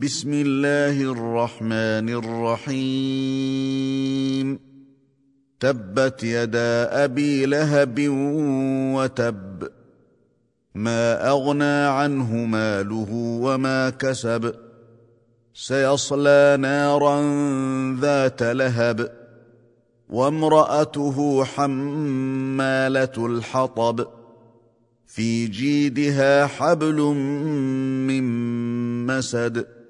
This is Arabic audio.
بسم الله الرحمن الرحيم تبت يدا أبي لهب وتب ما أغنى عنه ماله وما كسب سيصلى نارا ذات لهب وامرأته حمالة الحطب في جيدها حبل من مسد